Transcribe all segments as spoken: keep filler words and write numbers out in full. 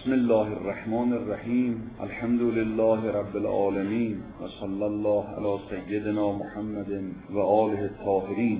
بسم الله الرحمن الرحیم. الحمد لله رب العالمین و صلی الله علی سیدنا محمد و آله الطاهرین.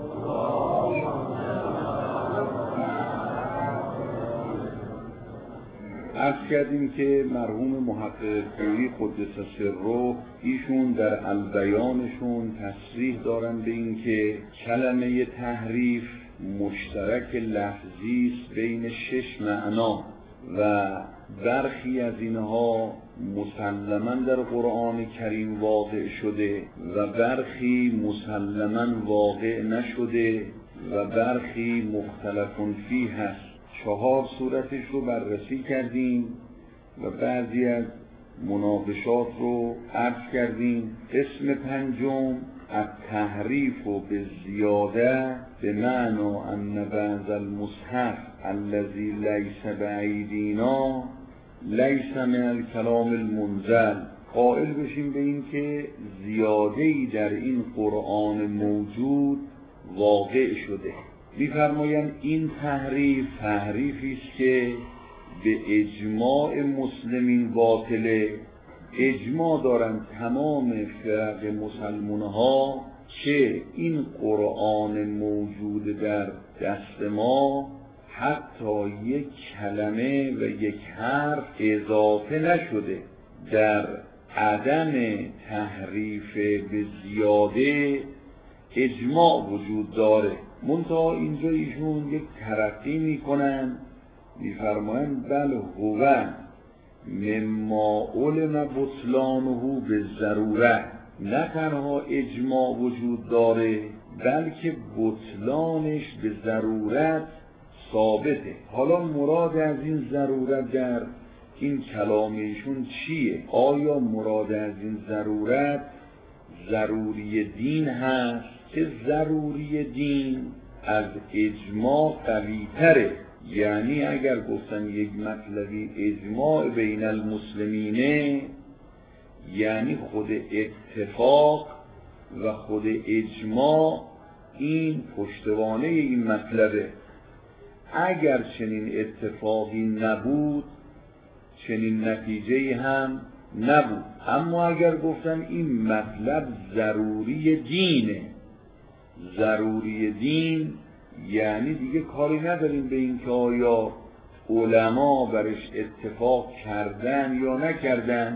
عرض کردیم که مرحوم محقق پوری قدس سره ایشون در البیانشون تصریح دارن به این که کلمه تحریف مشترک لفظی است بین شش معنا و برخی از اینها مسلماً در قرآن کریم واقع شده و برخی مسلماً واقع نشده و برخی مختلف فیه هست. چهار صورتش رو بررسی کردیم و بعضی از مناقشات رو عرض کردیم. اسم پنجم التحریف و به زیاده به معنی ان بعض المصحف الذی لیس بایدینا لیس من الکلام المنزل. قائل بشیم به این که زیاده‌ای در این قرآن موجود واقع شده. می‌فرمایند این تحریف تحریفی است که به اجماع مسلمین باطله. اجماع دارند تمام فرق مسلمان‌ها که این قرآن موجود در دست ما حتی یک کلمه و یک حرف اضافه نشده. در عدم تحریف به زیاده اجماع وجود داره. منتها اینجا ایشون یک ترقی میکنن، میفرمایند بل هو مما علم بطلانه به ضروره. نه تنها اجماع وجود داره بلکه بطلانش به ضرورت ثابته. حالا مراد از این ضرورت در این کلام ایشون چیه؟ آیا مراد از این ضرورت ضروری دین هست که ضروری دین از اجماع قوی تره؟ یعنی اگر گفتن یک مطلبی اجماع بین المسلمینه، یعنی خود اتفاق و خود اجماع این پشتوانه این مطلبه. اگر چنین اتفاقی نبود چنین نتیجه‌ای هم نبود. اما اگر گفتن این مطلب ضروری دینه، ضروری دین یعنی دیگه کاری نداریم به این که آیا علما برش اتفاق کردن یا نکردن،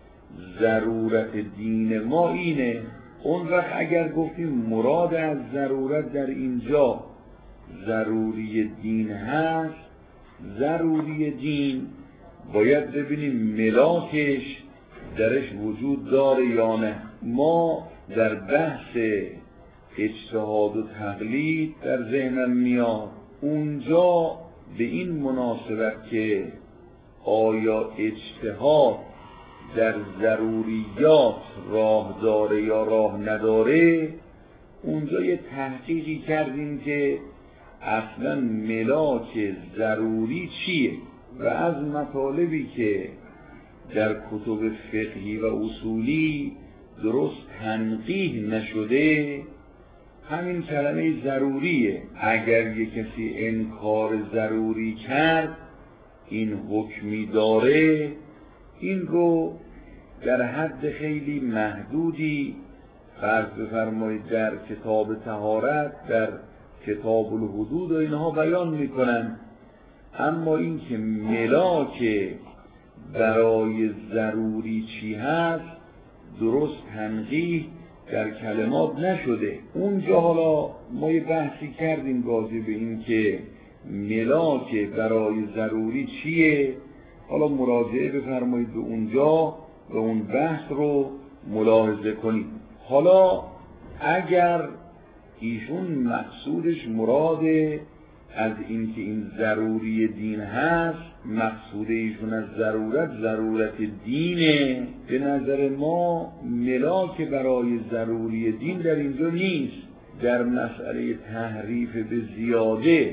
ضرورت دین ما اینه. اون وقت اگر گفتیم مراد از ضرورت در اینجا ضروری دین هست، ضروری دین باید ببینیم ملاکش درش وجود داره یا نه. ما در بحث اجتهاد و تقلید در ذهنم میاد اونجا به این مناسبت که آیا اجتهاد در ضروریات راه داره یا راه نداره، اونجا یه تحقیقی کردیم که اصلا ملاک ضروری چیه و از مطالبی که در کتب فقهی و اصولی درست تنقیح نشده همین کلمه ضروریه. اگر یک کسی انکار ضروری کرد این حکمی داره، این رو در حد خیلی محدودی فرض بفرمایید در کتاب طهارت، در کتاب الحدود و اینها بیان میکنن. اما این که ملاک برای ضروری چی هست درست تنقیح در کلمات نشده. اونجا حالا ما یه بحثی کردیم راجع به این که ملاک برای ضروری چیه. حالا مراجعه بفرمایید به اونجا و اون بحث رو ملاحظه کنید. حالا اگر ایشون مقصودش مراد از این که این ضروری دین هست، مقصود ایشون از ضرورت ضرورت دینه، به نظر ما ملاک برای ضروری دین در اینجا نیست. در مسئله تحریف به زیاده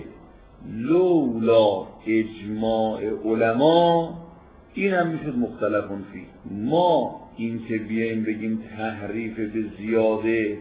لولا اجماع علما این هم میشد مختلف فیه. ما این که بیاییم بگیم تحریف به زیاده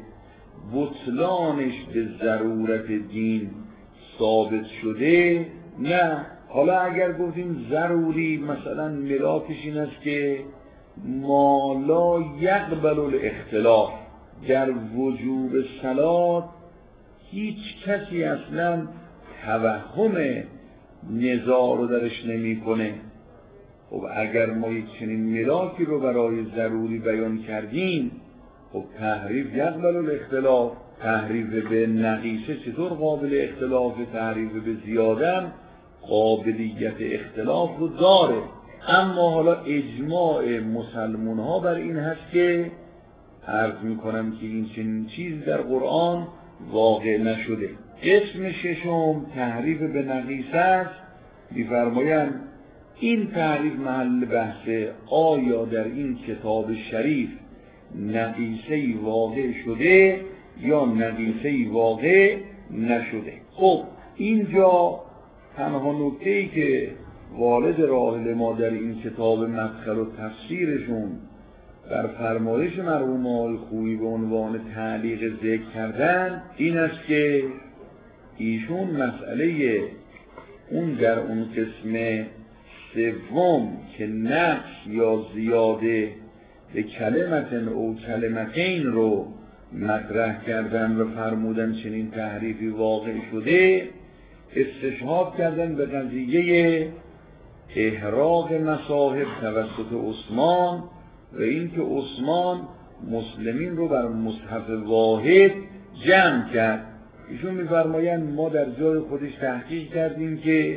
بطلانش به ضرورت دین ثابت شده، نه، حالا اگر گفتیم ضروری، مثلا ملاکش این است که ما لا یقبل الاختلاف، در وجوب صلات هیچ کسی اصلا توهم نزاع رو درش نمی کنه. خب اگر ما یک چنین ملاکی رو برای ضروری بیان کردیم، خب تحریف یقبل الاختلاف، تحریف به نقیصه چطور قابل اختلاف؟ تحریف به زیاده قابلیت اختلاف رو داره. اما حالا اجماع مسلمان ها بر این هست که عرض میکنم که این چنین چیز در قرآن واقع نشده. اسم ششم تحریف به نقیصه است. می‌فرمایند این تعریف محل بحثه، آیا در این کتاب شریف نقیصه‌ای واقع شده یا نقیصه‌ای واقع نشده. خب اینجا تنها نکته‌ای که والد راحل ما در این کتاب مدخل و تفسیرشون در فرمایش مرحوم آقای خویی به عنوان تعلیق ذکر کردن این است که ایشون مسئله اون در اون قسم سوم که نقص یا زیاده به کلمتن او کلمتین رو مطرح کردن و فرمودن چنین تحریفی واقع شده، استشهاد کردن به قضیه احراق مصاحف توسط عثمان و اینکه عثمان مسلمین رو بر مصحف واحد جمع کرد. ایشون می‌فرمایند ما در جای خودش تحقیق کردیم که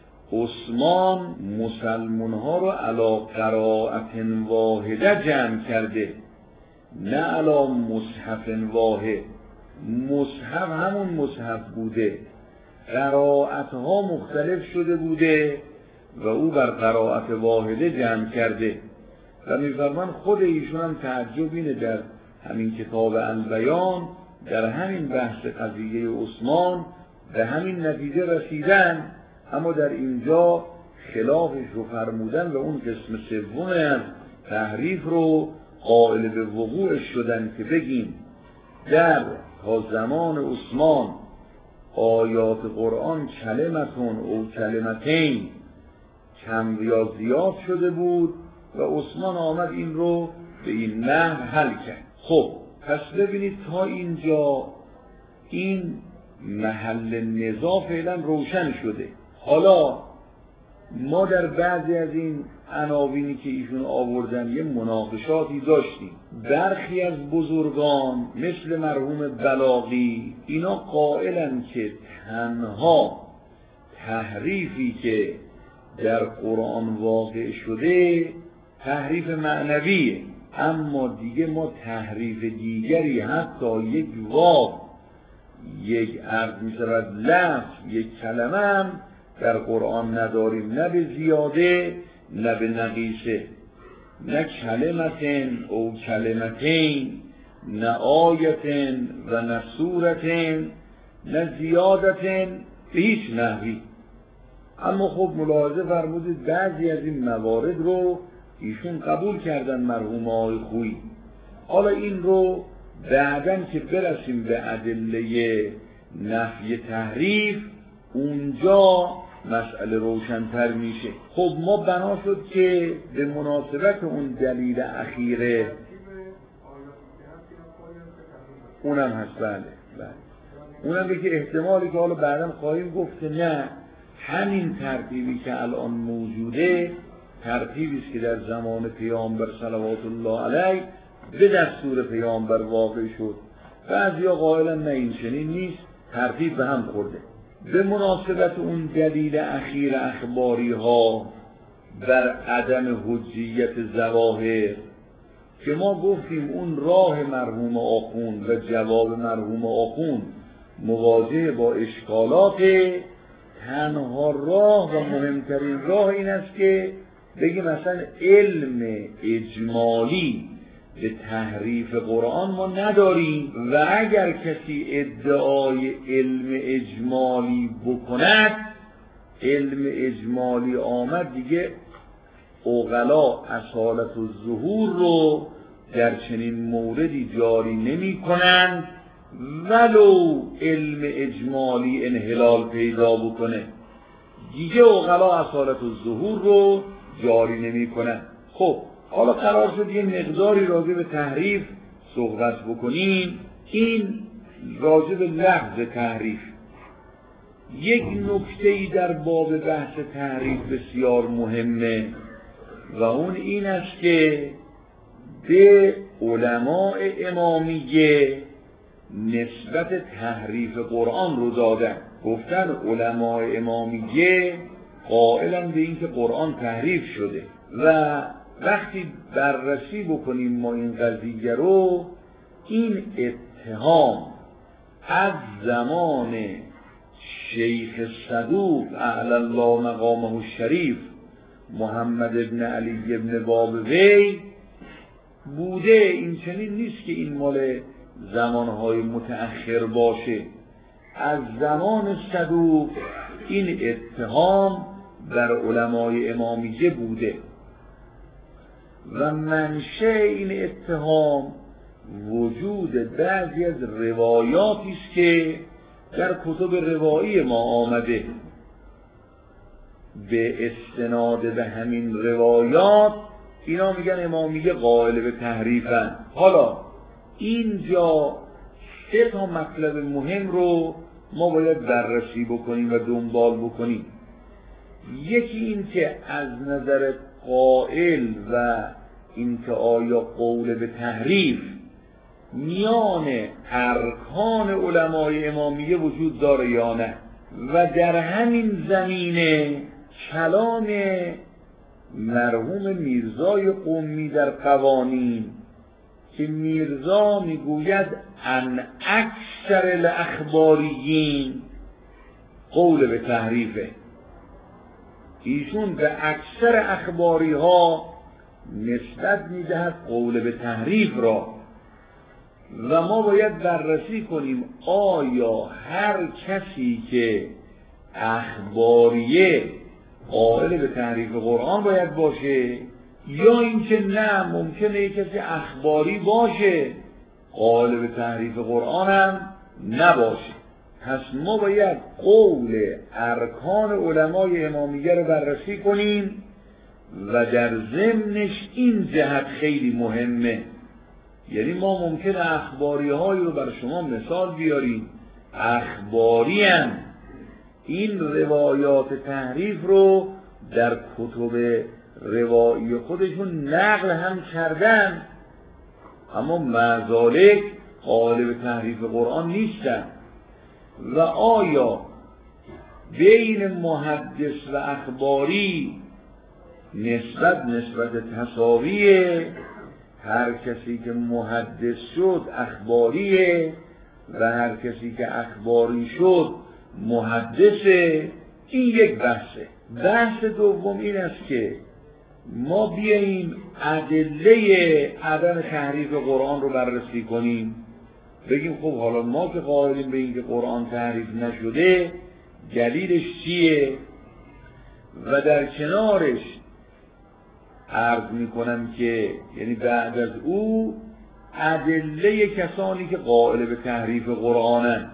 عثمان مسلمان‌ها رو علی قرائت واحده جمع کرده، نه علی مصحف واحد. مصحف همون مصحف بوده، قرائت‌ها مختلف شده بوده و او بر قرائت واحده جمع کرده. و می‌فرمان خود ایشون هم تعجب اینه در همین کتاب البیان در همین بحث قضیه عثمان به همین نتیجه رسیدن، اما در اینجا خلافش رو فرمودن و اون قسم سوم از تحریف رو قائل به وقوعش شدن که بگیم در تا زمان عثمان آیات قرآن کلمتون او کلمتین کم یا زیاد شده بود و عثمان آمد این رو به این نحو حل کرد. خب پس ببینید تا اینجا این محل نزاع فعلا روشن شده. حالا ما در بعضی از این عناوینی که ایشون آوردن یه مناقشاتی داشتیم. برخی از بزرگان مثل مرحوم بلاغی اینا قائلن که تنها تحریفی که در قرآن واقع شده تحریف معنویه، اما دیگه ما تحریف دیگری حتی یک واو، یک عرض می‌شود لفظ، یک کلمه هم در قرآن نداریم، نه به زیاده نه به نقیصه، نه کلمتن او کلمتین، نه آیتن و نه سورتن، نه زیادتن به هیچ نحوی. اما خب ملاحظه فرمودید بعضی از این موارد رو ایشون قبول کردن مرحوم آقای خویی. حالا این رو بعدن که برسیم به ادله نفی تحریف اونجا مسئله روشن‌تر میشه. خب ما بنا شد که به مناسبت اون دلیل اخیره اونم هست، بله بله اونم به که احتمالی که حالا بعداً خواهیم گفت نه همین ترتیبی که الان موجوده ترتیبی است که در زمان پیامبر صلوات الله علیه به دستور پیامبر واقع شد. بعضیا قائلن نه این چنین نیست، ترتیب به هم خورده. به مناسبت اون دلیل اخیر اخباری ها بر عدم حجیت ظواهر که ما گفتیم اون راه مرحوم آخوند و جواب مرحوم آخوند مواجه با اشکالات، تنها راه و مهمترین راه این است که بگیم مثلا علم اجمالی به تحریف قرآن ما نداریم و اگر کسی ادعای علم اجمالی بکند، علم اجمالی آمد دیگه عقلا اصالت و ظهور رو در چنین موردی جاری نمی کنند ولو علم اجمالی انحلال پیدا بکنه. دیگه عقلا اصالت الظهور رو جاری نمی کنن. خب حالا قرار شد یه مقداری راجع به تحریف صحبت بکنیم. این راجع به لفظ تحریف. یک نکته‌ای در باب بحث تحریف بسیار مهمه و اون این است که به علماء امامیه نسبت تحریف قرآن رو دادن. گفتن علماء امامیه قائلن به این که قرآن تحریف شده و وقتی بررسی بکنیم ما این قضیه رو، این اتهام از زمان شیخ صدوق اعلی الله مقامه الشریف محمد ابن علی ابن بابوی بوده. این چنین نیست که این مال زمانهای متأخر باشه. از زمان صدوق این اتهام در علمای امامیه بوده و منشأ این اتهام وجود بعضی از روایاتی است که در کتب روایی ما آمده. به استناد به همین روایات اینا میگن امامیه قائل به تحریفن. حالا اینجا سه تا مطلب مهم رو ما باید بررسی بکنیم و دنبال بکنیم. یکی این که از نظر قائل و این که آیا قول به تحریف میان ارکان علمای امامیه وجود داره یا نه، و در همین زمینه کلام مرحوم میرزای قمی در قوانین که میرزا میگوید ان اکثر الاخباریین قول به تحریفه. ایشون به اکثر اخباری ها نسبت میدهد قول به تحریف را و ما باید بررسی کنیم آیا هر کسی که اخباریه قائل به تحریف قرآن باید باشه یا اینکه نه ممکنه یک کسی اخباری باشه قائل به تحریف قرآن هم نباشه. پس ما باید قول ارکان علمای امامیه رو بررسی کنیم و در ضمنش این جهت خیلی مهمه. یعنی ما ممکنه اخباری هایی رو بر شما مثال بیاریم، اخباری هم این روایات تحریف رو در کتب روایی خودشون نقل هم کردن اما مع قائل به تحریف قرآن نیستن. و آیا بین محدث و اخباری نسبت نسبت تساویه؟ هر کسی که محدث شد اخباریه و هر کسی که اخباری شد محدثه. این یک بحثه. بحث دوم این است که ما بیاییم ادله عدم تحریف قرآن رو بررسی کنیم. بگیم خب حالا ما که قائلیم به این که قرآن تحریف نشده دلیلش چیه؟ و در کنارش عرض میکنم که یعنی بعد از او ادله کسانی که قائل به تحریف قرآنن.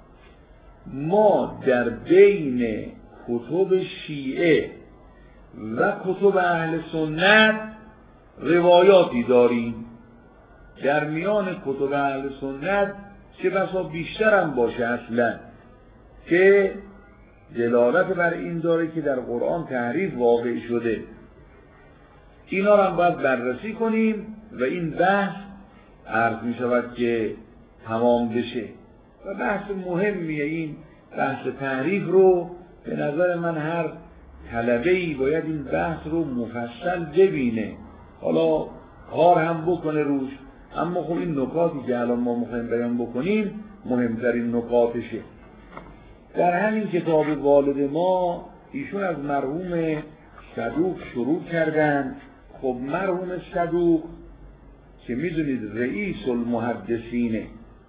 ما در بین کتب شیعه و کتب اهل سنت روایاتی داریم. در میان کتب اهل سنت چه بسا بیشتر هم باشه اصلا که دلالت بر این داره که در قرآن تحریف واقع شده. اینا رو هم باید بررسی کنیم و این بحث عرض می شود که تمام بشه و بحث مهمیه. این بحث تحریف رو به نظر من هر طلبه‌ای باید این بحث رو مفصل ببینه، حالا کار هم بکنه روش. اما خب این نکاتی که الان ما میخوایم بیان بکنیم مهمترین نکاتشه. در همین کتاب والد ما ایشون از مرحوم صدوق شروع کردن. خب مرحوم صدوق که میدونید رئیس المحدثینه.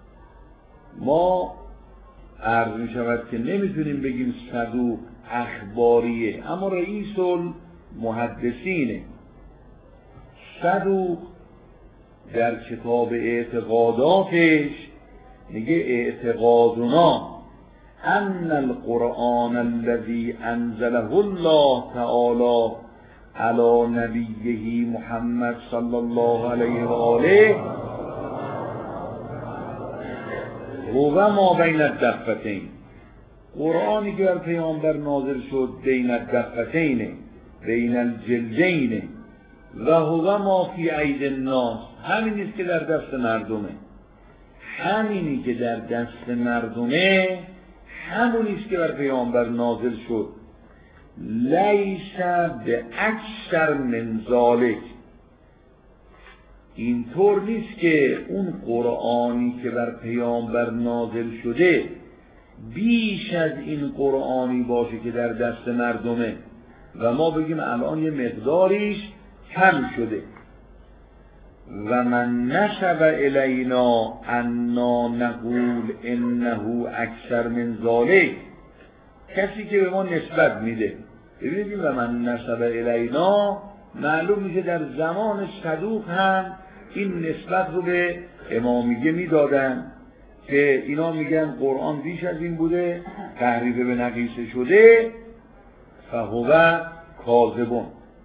ما عرض میشود که نمیتونیم بگیم صدوق اخباریه اما رئیس المحدثینه. صدوق در کتاب اعتقاداتش میگه اعتقادنا ان القرآن الذي انزله الله تعالی علی نبیه محمد صلی الله علیه و آله هو ما بین الدفتین، قرآنی که بر پیامبر نازل شد بین الدفتین، بین الجلدین، و هو ما فی اید الناس، همینی است که در دست مردمه، همینی که در دست مردمه همونی است که بر پیامبر نازل شد. لیس به اکثر من ذالک، اینطور نیست که اون قرآنی که بر پیامبر نازل شده بیش از این قرآنی باشه که در دست مردمه و ما بگیم الان یه مقداریش کم شده. و من نسب الینا انا نقول انه اکثر من ذالک، کسی که به ما نسبت میده، ببینید و من نسب الینا معلوم میشه در زمان صدوق هم این نسبت رو به امامیه میدادن که اینا میگن قرآن بیش از این بوده، تحریف به نقیصه شده، فهو کاذبون.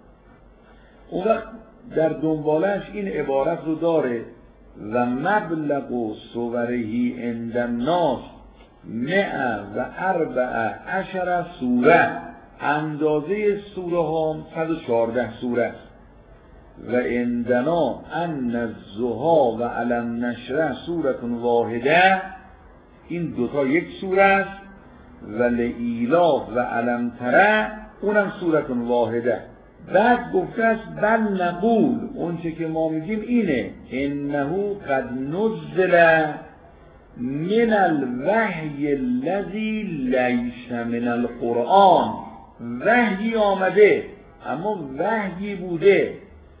اون وقت در دنبالش این عبارت رو داره و مبلغ صورهی عند الناس مئة و اربع عشر سوره، اندازه سوره ها صد و چهارده سوره است. و عندنا ان الضحی و الم نشرح سوره واحده، این دوتا یک سوره است، و لایلاف و الم تره اونم سوره واحده. بعد گفته است بل نقول، اون چه که ما میگیم اینه انه قد نزل من الوحی الذی لیس من القرآن، وحی آمده اما وحی بوده،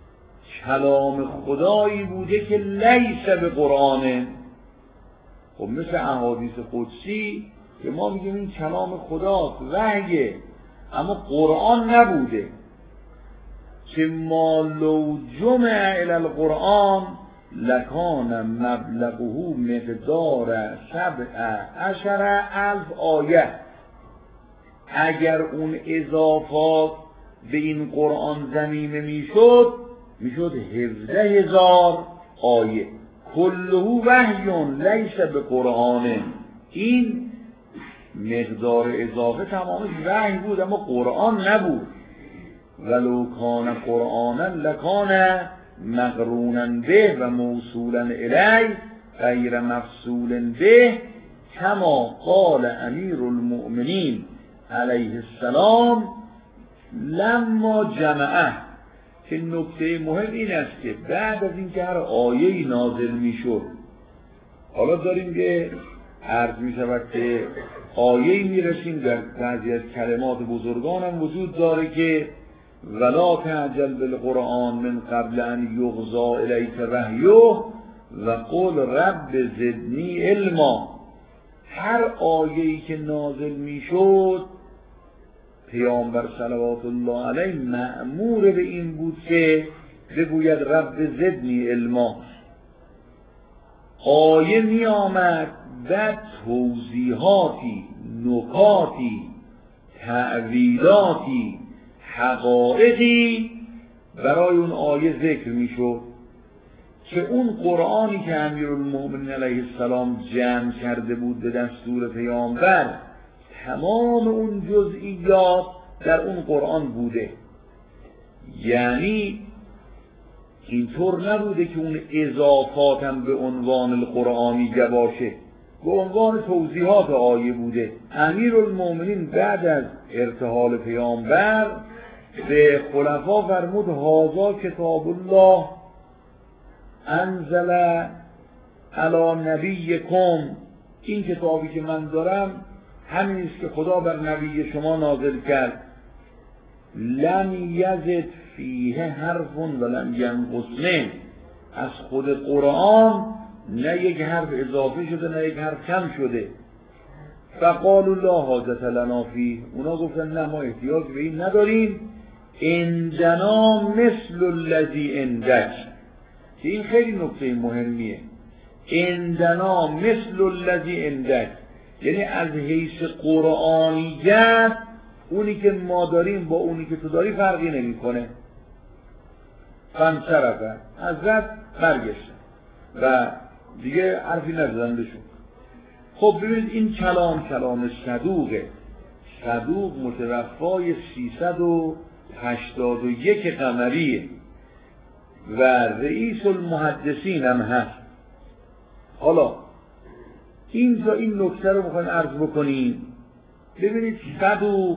کلام خدایی بوده که لیس به قرآنه. خب مثل احادیث قدسی که ما میگیم این کلام خداست، وحیه، اما قرآن نبوده. که ما لو جمع الی القرآن لکان مبلغه مقدار سبع عشر الف آیه، اگر اون اضافات به این قرآن ضمیمه میشد میشد هفده هزار آیه. کله وحیون لیس به قرآن، این مقدار اضافه تمامش وحی بود اما قرآن نبود. ولو کان قرآنا لکان مقرونا به و موصولا الی غیر مفصول به، کما قال امیر المؤمنین علیه السلام لما جمعه. که نکته مهم این است که بعد از این که هر آیه‌ای نازل میشد، حالا داریم که عرض می شود که آیه‌ای میرسیم در بعضی از کلمات بزرگان هم وجود داره که ولا تعجل بالقرآن من قبل ان یغضا الیک وحیه و قل رب زدنی علما. هر آیه‌ای که نازل میشد پیامبر صلوات الله علیه مأمور به این بود که بگوید رب زدنی علما. آیه می آمد و توضیحاتی، نکاتی، تعویلاتی، حقایقی برای اون آیه ذکر می شد که اون قرآنی که امیرالمؤمنین علیه السلام جمع کرده بود به دستور پیامبر، تمام اون جزئیات در اون قرآن بوده. یعنی اینطور نبوده که اون اضافات هم به عنوان القرآنیه باشه، به عنوان توضیحات آیه بوده. امیرالمؤمنین بعد از ارتحال پیامبر به خلفا فرمود هذا کتاب الله انزل علی نبیکم، این کتابی که من دارم همین است که خدا بر نبی شما نازل کرد. لم یزد فیه حرف ولم ینقص منه، از خود قرآن نه یک حرف اضافه شده نه یک حرف کم شده. فقالوا لا حاجت لنا فیه، اونا گفتن نه ما احتیاج به این نداریم. عندنا مثل الذی عندک، که این خیلی نکته مهمیه. عندنا مثل الذی عندک، یعنی از حیث قرآنیت اونی که ما داریم با اونی که تو داری فرقی نمیکنه. فانصرفه، حضرت برگشتن و دیگه حرفی نزدن بهشون. خب ببینید این کلام کلام صدوقه، صدوق متوفای سیصد و هشتاد و یک قمریه و رئیس المحدثین هم هست. حالا اینجا این نکته رو میخوایم عرض بکنیم. ببینید صدوق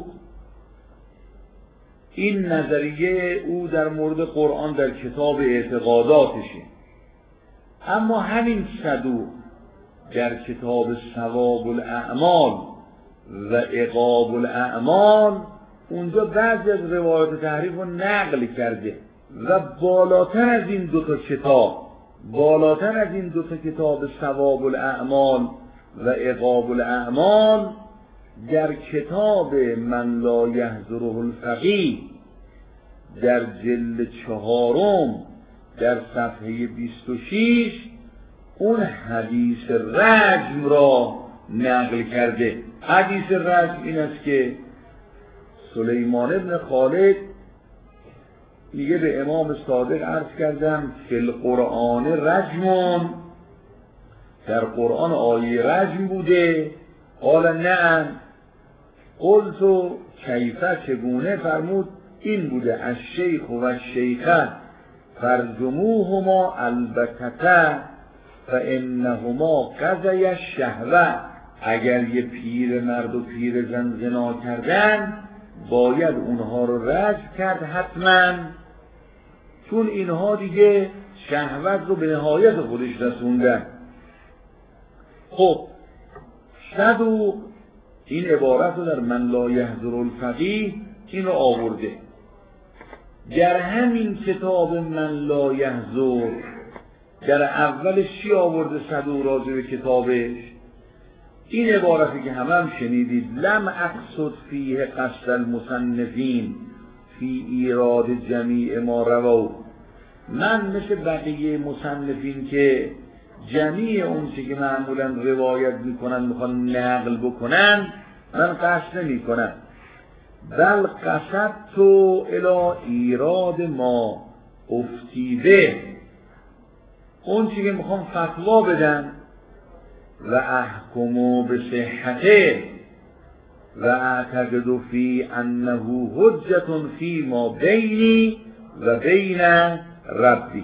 این نظریه او در مورد قرآن در کتاب اعتقاداتشه، اما همین صدوق در کتاب ثواب الاعمال و عقاب الاعمال اونجا بعضی از روایات تحریف رو نقل کرده و بالاتر از این دو تا کتاب بالاتر از این دو تا کتاب ثواب الاعمال و عقاب الاعمال در کتاب من لا یحضره الفقیه در جلد چهارم در صفحه بیست و شش اون حدیث رجم را نقل کرده. حدیث رجم این است که سلیمان ابن خالد میگه به امام صادق عرض کردم فی القرآن رجمون، در قرآن آیه رجم بوده؟ قال نعم. قلت کیفه، چگونه؟ فرمود این بوده الشیخ و الشیخه فرجموهما البتة فانهما قضی الشهوه. اگر یه پیر مرد و پیر زن زنا کردن باید اونها رو رجم کرد حتما، چون اینها دیگه شهوت رو به نهایت خودش رسوندن. خب صدوق این عبارت رو در من لا یحضره الفقیه این رو آورده. در همین کتاب من لا یحضر در اولش چی آورده صدوق راجع به کتابش؟ این عبارتی که همه هم شنیدید، لم اقصد فیه قصد المصنفین فی ایراد جمیع ما رووا. من مثل بقیه مصنفین که جمیع اون چه که معمولا روایت میکنن میخوان نقل بکنن من قصد نمی کنم، بل قصد تو الی ایراد ما افتیده، اون چه که میخوام فتوا بدن و احکمو به صحته و اعتقد فی انه حجت فی ما بینی و بین ربی،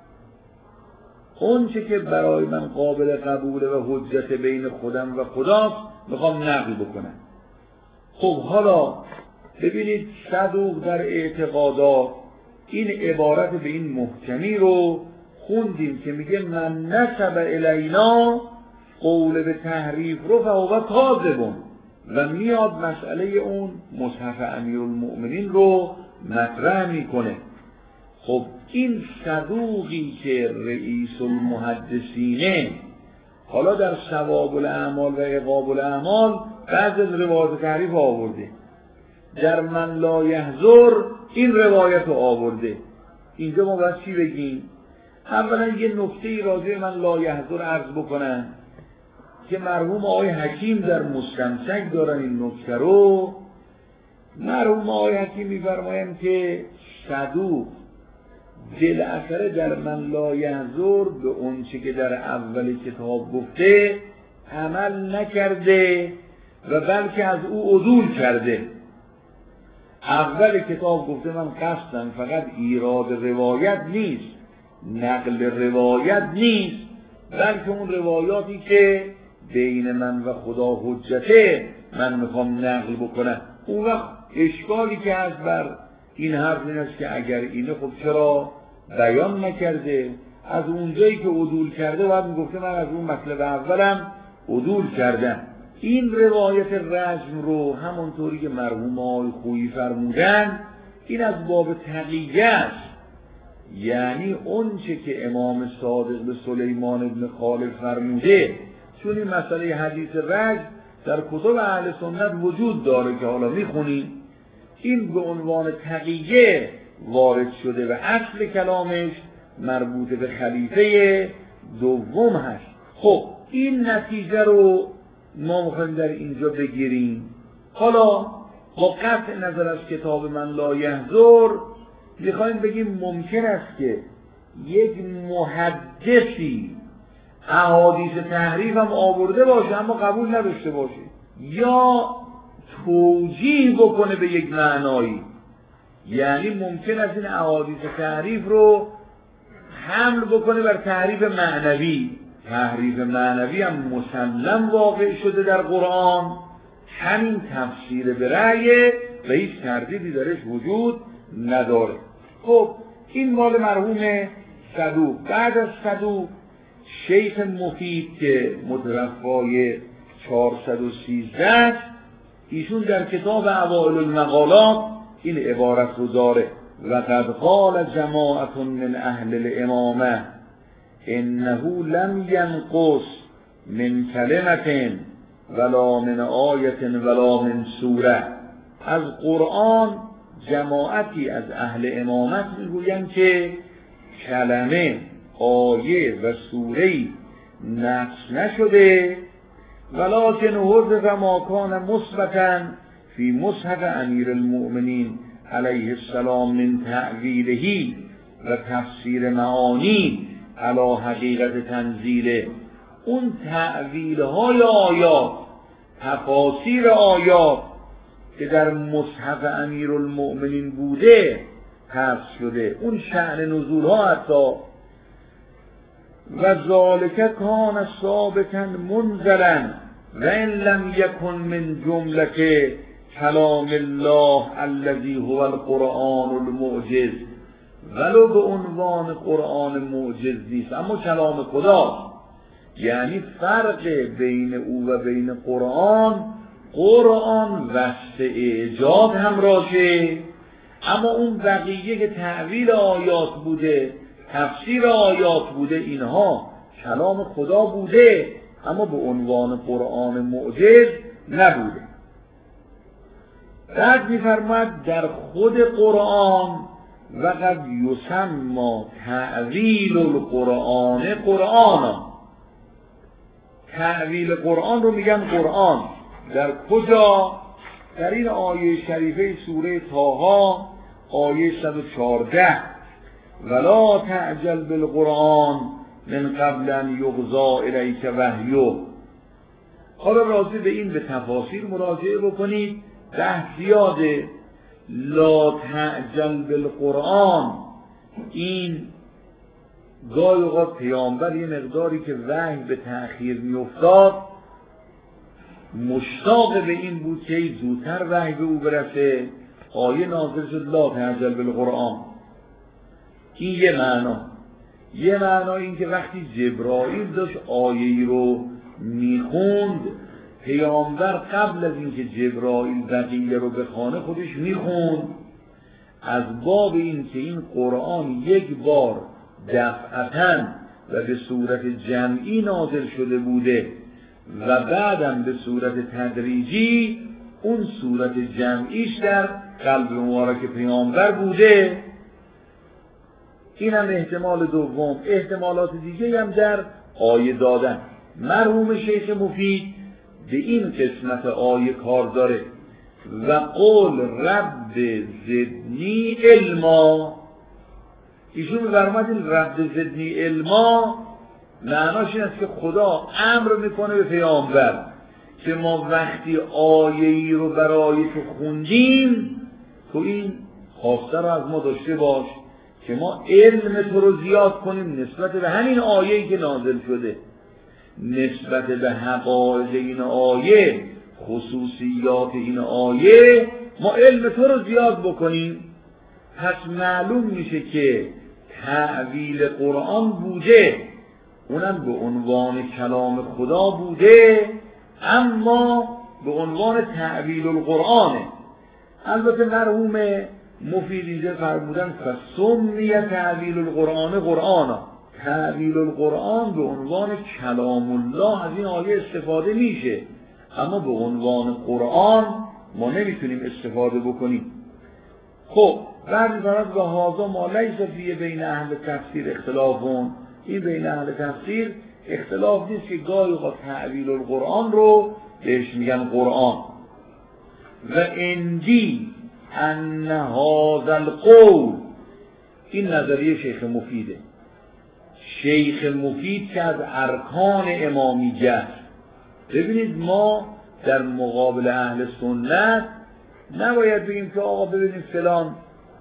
اون چه که برای من قابل قبوله و حجت بین خودم و خداست میخوام نقل بکنم. خب حالا ببینید صدوق در اعتقادات این عبارت به این محکمی رو خوندیم که میگه من نسب الینا قول به تحریف رو فهو کاذب و میاد مسئله اون مصحف امیرالمؤمنین رو مطرح میکنه. خب این صدوقی که رئیس المحدثینه حالا در ثواب الاعمال و عقاب الاعمال بعض از روایات تحریف آورده، در من لا یحضر این روایت رو آورده. اینجا ما باید چی بگیم؟ اولا یه نکته راجع من لا یحضر عرض بکنن که مرحوم آقای حکیم در مستمسک دارن این نکته رو. مرحوم آقای حکیم می‌فرمایند که صدوق دل اثر در من لا یحضر به اون چه که در اول کتاب گفته عمل نکرده و بلکه از او عدول کرده. اول کتاب گفته من قصدم فقط ایراد روایت نیست، نقل روایت نیست، بلکه اون روایاتی که بین من و خدا حجته من میخوام نقل بکنم. اون وقت اشکالی که هست بر این حرف این است که اگر اینه خب چرا بیان نکرده؟ از اونجایی که عدول کرده باید میگفته من از اون مطلب اولم عدول کردم. این روایت رجم رو همونطوری که مرحوم آقای خویی فرمودن این از باب تقیه است، یعنی اون چه که امام صادق به سلیمان ابن خالد فرموده، چون این مسئله حدیث رجم در کتب اهل سنت وجود داره که حالا میخونیم، این به عنوان تقیه وارد شده و اصل کلامش مربوط به خلیفه دوم هست. خب این نتیجه رو ما میخوایم در اینجا بگیریم. حالا با قطع نظر از کتاب من لا یحضر میخوایم بگیم ممکن است که یک محدثی احادیث تحریف هم آورده باشه اما قبول نداشته باشه، یا توجیه بکنه به یک معنایی. یعنی ممکن است این احادیث تحریف رو حمل بکنه بر تحریف معنوی. تحریف معنوی هم مسلم واقع شده در قرآن، همین تفسیر به رأی و هیچ تردیدی درش وجود نداره. خب این مال مرحوم صدوق. بعد از صدوق شیخ مفید که متوفای چهارصد و سیزده، ایشون در کتاب اوائل المقالات این عبارت رو داره: وقد قال جماعت من اهل الامامه انه لم ینقص من کلمة ولا من آیت ولا من سوره. از قرآن جماعتی از اهل امامت میگویند که کلمه، آیه و سوره‌ای نقص نشده، ولکن حذف ما کان مثبتا فی مصحف امیر المؤمنین علیه السلام من تأویله و تفسیر معانی علی حقیقت تنزیله. اون تأویل‌های آیات، تفاسیر آیات که در مصحف امیر المؤمنین بوده حذف شده، اون شأن نزول‌ها حتی. و ذالک کان ثابتا منزلا و ان لم یکن من جمله کلام الله الذی هو القرآن المعجز. ولو به عنوان قرآن معجز نیست اما کلام خدا. یعنی فرق بین او و بین قرآن، قرآن وصف اعجاز همراهه، اما اون بقیه که تأویل آیات بوده، تفسیر آیات بوده، اینها کلام خدا بوده اما به عنوان قرآن معجز نبوده. بعد می‌فرماید در خود قرآن وقد یسمى تأویل القرآن قرآنا. تأویل قرآن رو میگن قرآن. در کجا؟ در این آیه شریفه سوره طه آیه صد و چهارده: ولا تعجل بالقرآن من قبل ان یقضی الیک وحیه. حالا راجع به این به تفاسیر مراجعه بکنید، بحث زیاده. لا تعجل بالقرآن، این گاهی اوقات پیامبر یه مقداری که وحی به تأخیر میافتاد مشتاق به این بود که زودتر وحی به او برسه، آیه نازل شد لا تعجل بالقرآن. این یه معنا. یه معنا این که وقتی جبرائیل داشت آیه‌ای رو میخوند، پیامبر قبل از اینکه جبرائیل بقیه رو بخونه خودش میخوند، از باب این که این قرآن یک بار دفعتاً و به صورت جمعی نازل شده بوده و بعدم به صورت تدریجی اون صورت جمعیش در قلب مبارک پیامبر بوده. این هم احتمال دوم. احتمالات دیگه هم در آیه دادن. مرحوم شیخ مفید به این قسمت آیه کار داره: و قول رب زدنی علما. ایشون برمت این رب زدنی علما معناش این است که خدا امر میکنه به پیامبر که ما وقتی آیه‌ای رو برای تو خوندیم تو این خواسته رو از ما داشته باش که ما علم تو رو زیاد کنیم نسبت به همین آیه‌ای که نازل شده، نسبت به حقایق این آیه، خصوصیات این آیه، ما علم تو رو زیاد بکنیم. پس معلوم میشه که تأویل قرآن بوده، اونم به عنوان کلام خدا بوده اما به عنوان تأویل القرآنه. البته مرحوم مفید اینجا فرمودن فسمی تأویل القرآن قرآنا. تأویل القرآن به عنوان کلام الله از این آیه استفاده میشه اما به عنوان قرآن ما نمیتونیم استفاده بکنیم. خب بعد فرض و هذا ما لیس فیه بین اهل تفسیر اختلافون. این بین اهل تفسیر اختلاف نیست که گاهی اوقات تعویل القرآن رو بهش میگن قرآن. و اندی ان هذا القول، این نظریه شیخ مفیده. شیخ مفید که از ارکان امامیه است. ببینید ما در مقابل اهل سنت نباید بگیم که آقا ببینید فلان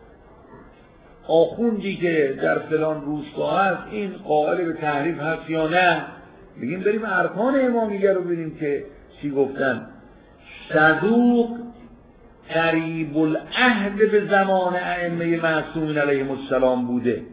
آخوندی که در فلان روستا هست این قائل به تحریف هست یا نه. بگیم بریم ارکان امامیه رو ببینیم که چی گفتن. صدوق قریب العهد به زمان ائمه معصومین علیهم السلام بوده،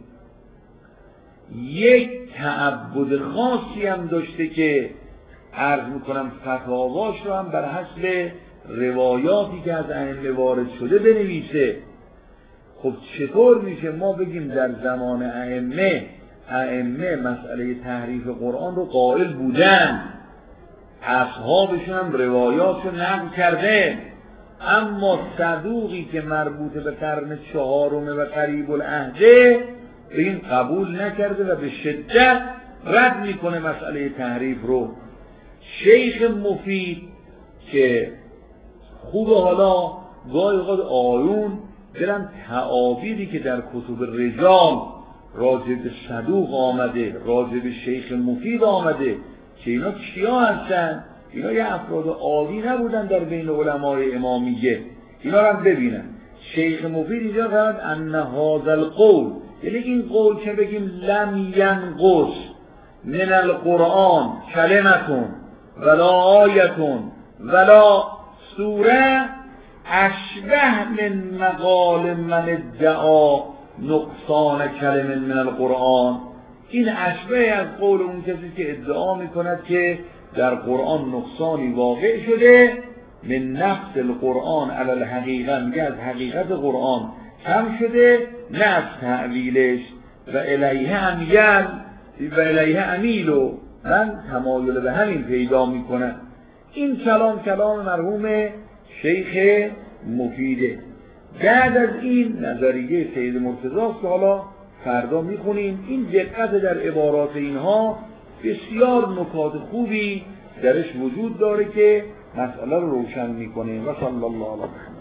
یک تعبد خاصی هم داشته که عرض میکنم فتاواش رو هم بر حسب روایاتی که از ائمه وارد شده بنویسه. خب چطور میشه ما بگیم در زمان ائمه ائمه مسئله تحریف قرآن رو قائل بودن، اصحابشون هم روایات رو نقل کرده، اما صدوقی که مربوط به قرن چهارم و قریب العهده این قبول نکرده و به شدت رد میکنه مسئله تحریف رو. شیخ مفید که خوب حالا گاهی اوقات آیون برن تعابیری که در کتب رجال راجع به صدوق آمده، راجع به شیخ مفید آمده که اینا کیا هستن؟ اینا یه افراد عادی نبودن در بین علمای امامیه. اینا رو هم ببینن. شیخ مفید اینجا فرمود ان هذا القول، یعنی این قول که بگیم لم ینقص من القرآن کلمتون ولا آیتون ولا سوره اشبه من مقال من ادعا نقصان کلمه من القرآن. این اشبه از قول اون کسی که ادعا میکند که در قرآن نقصانی واقع شده، من نفس القرآن علی الحقیقه، میگه از حقیقت قرآن کم شده نه از تعویلش. و الیه امیل و الیه امیلو، من تمایل به همین پیدا میکنم. این کلام کلام مرحوم شیخ مفیده. بعد از این نظریه سید مرتضی که حالا فردا میخونیم، این دقت در عبارات اینها بسیار نکات خوبی درش وجود داره که مسئله رو روشن میکنه. و صلی الله علیه و